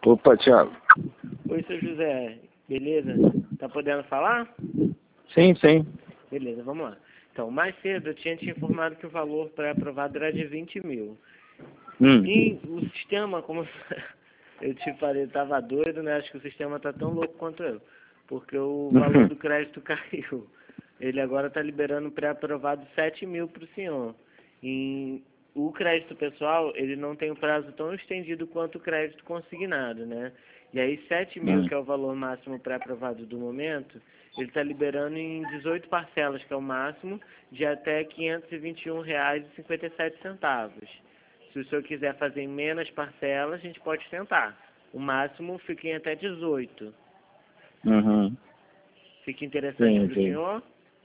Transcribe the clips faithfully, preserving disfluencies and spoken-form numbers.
Opa, Thiago. Oi, seu José. Beleza? Tá podendo falar? Sim, sim. Beleza, vamos lá. Então, mais cedo eu tinha te informado que o valor pré-aprovado era de vinte mil. Hum. E o sistema, como eu te falei, estava doido, né? Acho que o sistema tá tão louco quanto eu. Porque o valor do crédito caiu. Ele agora está liberando pré-aprovado sete mil para o senhor. E o crédito pessoal, ele não tem um prazo tão estendido quanto o crédito consignado, né? E aí sete mil, que é o valor máximo pré-aprovado do momento, ele está liberando em dezoito parcelas, que é o máximo, de até quinhentos e vinte e um reais e cinquenta e sete centavos. Se o senhor quiser fazer em menos parcelas, a gente pode tentar. O máximo fica em até dezoito. Uhum. Fica interessante para o senhor?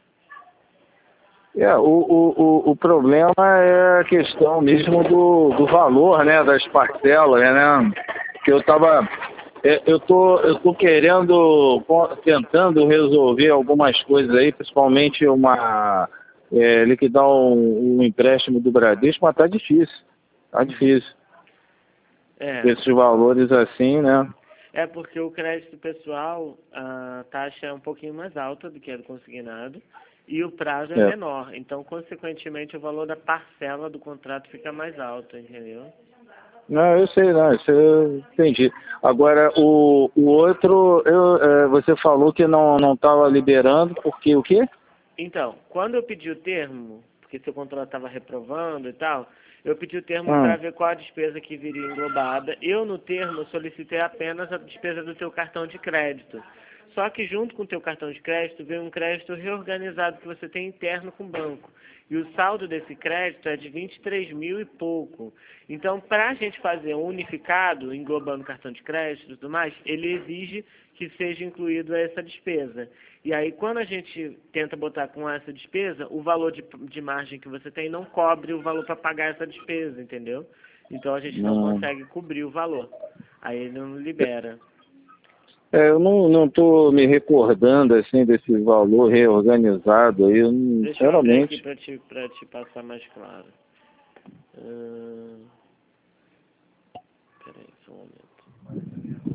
É, o, o, o, o problema é a questão mesmo do, do valor, né, das parcelas, né? Que eu tava, eu tô, eu tô querendo, tentando resolver algumas coisas aí, principalmente uma, é, liquidar um, um empréstimo do Bradesco, mas tá difícil, tá difícil. É. Esses valores assim, né? É porque o crédito pessoal, a taxa é um pouquinho mais alta do que a do consignado e o prazo é, É. menor. Então, consequentemente, o valor da parcela do contrato fica mais alto, entendeu? Não, eu sei, não, isso eu entendi. Agora, o, o outro, eu, é, você falou que não não estava liberando, porque o quê? Então, quando eu pedi o termo, porque seu contrato estava reprovando e tal, eu pedi o termo Hum. para ver qual a despesa que viria englobada. Eu, no termo, solicitei apenas a despesa do teu cartão de crédito. Só que junto com o teu cartão de crédito veio um crédito reorganizado que você tem interno com o banco. E o saldo desse crédito é de vinte e três mil e pouco. Então, para a gente fazer um unificado, englobando o cartão de crédito e tudo mais, ele exige que seja incluído essa despesa. E aí, quando a gente tenta botar com essa despesa, o valor de, de margem que você tem não cobre o valor para pagar essa despesa, entendeu? Então, a gente não Hum. consegue cobrir o valor. Aí ele não libera. É, eu não não estou me recordando assim desse valor reorganizado aí, eu não- Deixa eu abrir aqui sinceramente. para te, para te passar mais claro. Hum, peraí, só um momento.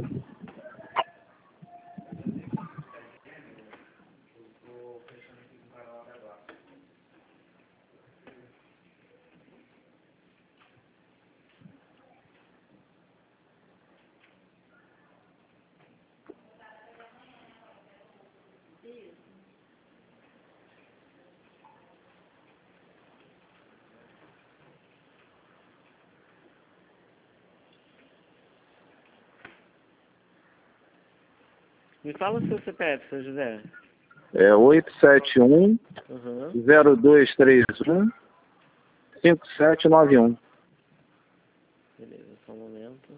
Me fala o seu C P F, seu José. É oito sete um, Uhum. zero dois três um, cinco sete nove um. Beleza, só um momento.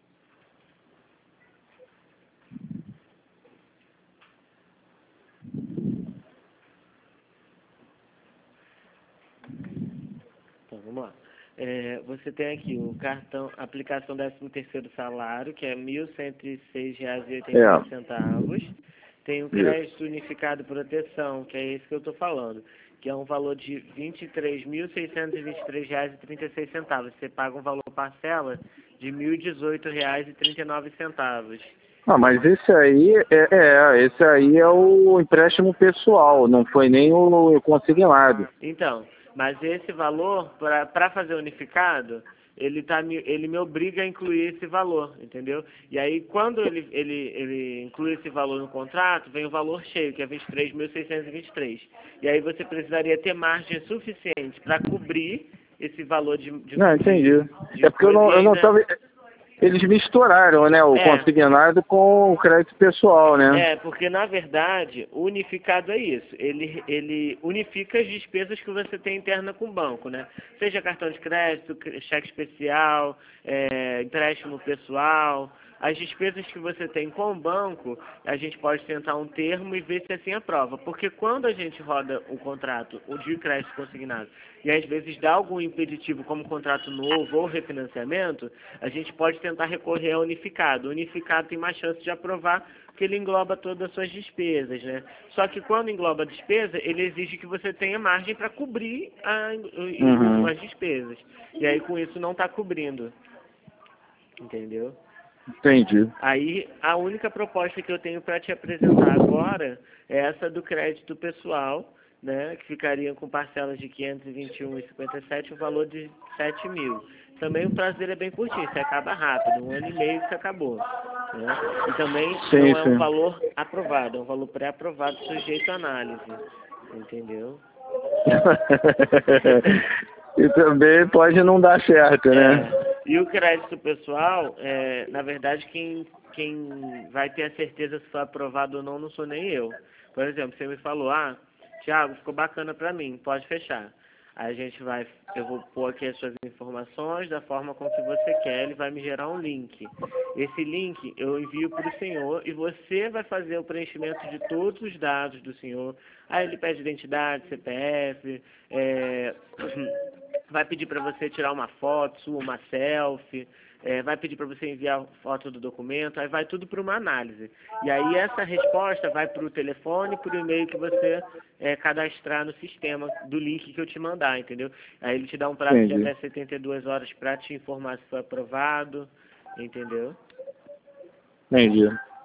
Então, vamos lá. É, você tem aqui o cartão, aplicação décimo terceiro salário, que é mil cento e seis reais e oitenta e É, oito centavos. Tem o isso. crédito unificado proteção, que é esse que eu estou falando, que é um valor de vinte e três mil seiscentos e vinte e três reais e trinta e seis centavos. Você paga um valor parcela de mil e dezoito reais e trinta e nove centavos. Ah, mas esse aí é, é, esse aí é o empréstimo pessoal, não foi nem o consignado. Então, mas esse valor, para fazer unificado, ele, tá, me- ele me obriga a incluir esse valor, entendeu? E aí, quando ele, ele, ele inclui esse valor no contrato, vem o valor cheio, que é vinte e três mil seiscentos e vinte e três. E aí você precisaria ter margem suficiente para cobrir esse valor de, de, Não, entendi. de, de É porque eu coisa não, e eu não ainda... tava. Eles misturaram, né, o É, consignado com o crédito pessoal, né? É, porque na verdade, o unificado é isso. Ele, ele unifica as despesas que você tem interna com o banco, né? Seja cartão de crédito, cre- cheque especial, é, empréstimo pessoal. As despesas que você tem com o banco, a gente pode tentar um termo e ver se assim aprova. Porque quando a gente roda o contrato, o de crédito consignado, e às vezes dá algum impeditivo como contrato novo ou refinanciamento, a gente pode tentar recorrer ao unificado. O unificado tem mais chance de aprovar porque ele engloba todas as suas despesas, né? Só que quando engloba a despesa, ele exige que você tenha margem para cobrir a, o- o- Uhum. as despesas. E aí com isso não está cobrindo. Entendeu? Entendi. Aí, a única proposta que eu tenho para te apresentar agora é essa do crédito pessoal, né, que ficaria com parcelas de quinhentos e vinte e um reais e cinquenta e sete centavos, o valor de sete mil. Também o prazo dele é bem curtinho, você acaba rápido, um ano e meio que acabou. Né? E também Sim, não é um sim. valor aprovado, é um valor pré-aprovado sujeito à análise. Entendeu? E também pode não dar certo, né? É. E o crédito pessoal, é, na verdade, quem, quem vai ter a certeza se foi aprovado ou não, não sou nem eu. Por exemplo, você me falou, ah, Thiago, ficou bacana para mim, pode fechar. Aí a gente vai, eu vou pôr aqui as suas informações da forma como que você quer, ele vai me gerar um link. Esse link eu envio para o senhor e você vai fazer o preenchimento de todos os dados do senhor. Aí ele pede identidade, C P F, é, vai pedir para você tirar uma foto sua, uma selfie, é, vai pedir para você enviar foto do documento, aí vai tudo para uma análise. E aí essa resposta vai para o telefone, para o e-mail que você é, cadastrar no sistema do link que eu te mandar, entendeu? Aí ele te dá um prazo Entendi. de até setenta e duas horas para te informar se foi aprovado, entendeu? Entendi.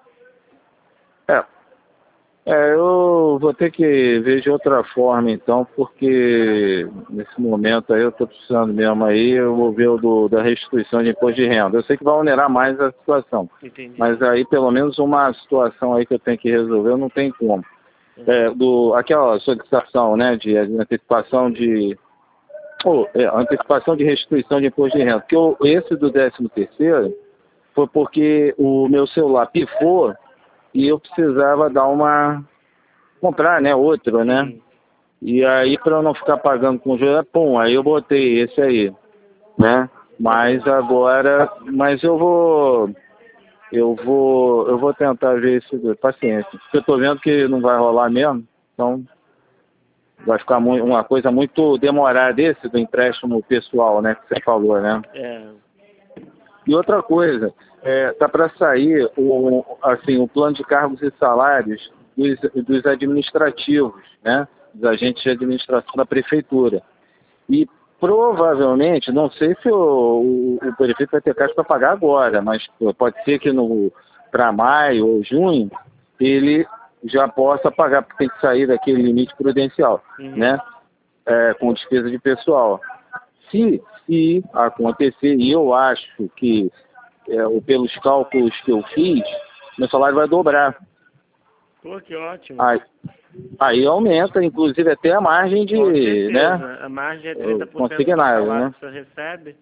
É. É, eu vou ter que ver de outra forma então, porque nesse momento aí eu estou precisando mesmo aí, eu vou ver o do, da restituição de imposto de renda. Eu sei que vai onerar mais a situação, Entendi. mas aí pelo menos uma situação aí que eu tenho que resolver, não tem como. É, do, aquela solicitação, né, de antecipação de oh, é, antecipação de restituição de imposto de renda, porque eu, esse do décimo terceiro foi porque o meu celular pifou e eu precisava dar uma comprar, né, outro, né? Sim. E aí para eu não ficar pagando com juros, pum, aí eu botei esse aí, né? Mas agora, mas eu vou eu vou eu vou tentar ver esse, paciência. Porque eu tô vendo que não vai rolar mesmo, então vai ficar muito, uma coisa muito demorada esse do empréstimo pessoal, né, que você falou, né? É. E outra coisa, é, tá para sair o, assim, o plano de cargos e salários dos, dos administrativos, né? Dos agentes de administração da prefeitura. E provavelmente, não sei se o, o, o prefeito vai ter caixa para pagar agora, mas pode ser que para maio ou junho ele já possa pagar, porque tem que sair daquele limite prudencial, Uhum. né? É, com despesa de pessoal. Se, se acontecer, e eu acho que, é, pelos cálculos que eu fiz, meu salário vai dobrar. Pô, que ótimo. Aí, aí aumenta, inclusive, até a margem de, Com certeza. né, A margem é trinta por cento do consignado, salário né? que você recebe.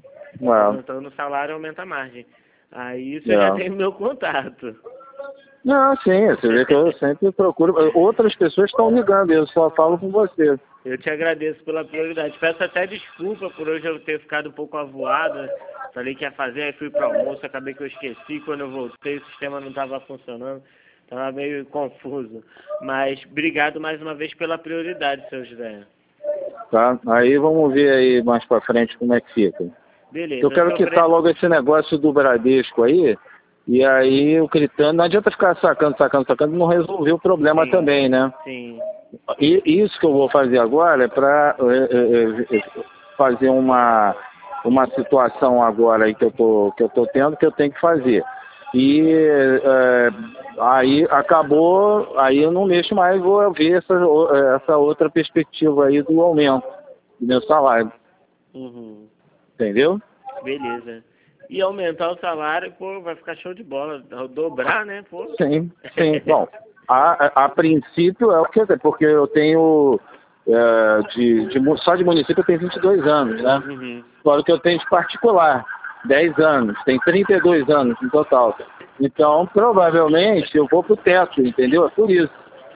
É, Então no salário aumenta a margem. Aí você é. já tem o meu contato. Não, sim, você vê que eu sempre procuro. Outras pessoas estão ligando, eu só falo com você. Eu te agradeço pela prioridade. Peço até desculpa por hoje eu ter ficado um pouco avoado. Falei que ia fazer, aí fui para o almoço, acabei que eu esqueci. Quando eu voltei, o sistema não estava funcionando. Estava meio confuso. Mas obrigado mais uma vez pela prioridade, seu José. Tá? Aí vamos ver aí mais pra frente como é que fica. Beleza. Eu quero seu quitar pre... logo esse negócio do Bradesco aí, e aí o gritando, não adianta ficar sacando, sacando, sacando, não resolver o problema Sim. também, né? Sim. E isso que eu vou fazer agora é para é, é, é, fazer uma, uma situação agora aí que eu tô, que eu tô tendo, que eu tenho que fazer. E é, aí acabou, aí eu não mexo mais, vou ver essa, essa outra perspectiva aí do aumento do meu salário. Uhum. Entendeu? Beleza. E aumentar o salário, pô, vai ficar show de bola. Dobrar, né, pô? Sim, sim. Bom, a, a, a princípio é o que é, porque eu tenho, é, de, de, só de município eu tenho vinte e dois anos, né? Uhum. Fora o que eu tenho de particular, dez anos, tem trinta e dois anos no total. Então, provavelmente, eu vou pro teto, entendeu? É por isso.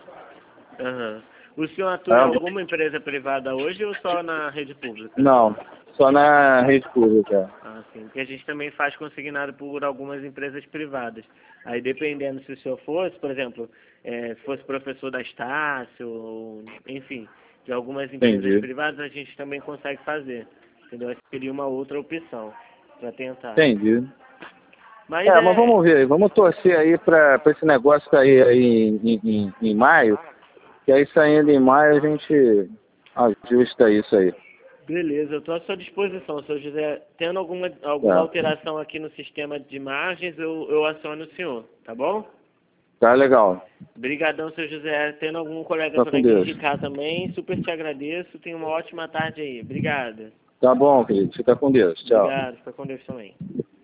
Uhum. O senhor atua É. em alguma empresa privada hoje ou só na rede pública? Não, só na rede pública. Ah, sim. Porque a gente também faz consignado por algumas empresas privadas. Aí, dependendo se o senhor fosse, por exemplo, é, se fosse professor da Estácio, ou, enfim, de algumas empresas Entendi. privadas, a gente também consegue fazer. Entendeu? Essa seria uma outra opção para tentar. Entendi. Mas É, é... mas vamos ver, vamos torcer aí para esse negócio sair aí em, em, em maio, que aí saindo em maio a gente ajusta isso aí. Beleza, eu estou à sua disposição, seu José. Tendo alguma, alguma Tá. alteração aqui no sistema de margens, eu, eu aciono o senhor, tá bom? Tá legal. Obrigadão, seu José. Tendo algum colega Tá para com Deus. indicar também, super te agradeço. Tenha uma ótima tarde aí. Obrigado. Tá bom, querido. Fica com Deus. Tchau. Obrigado. Fica com Deus também.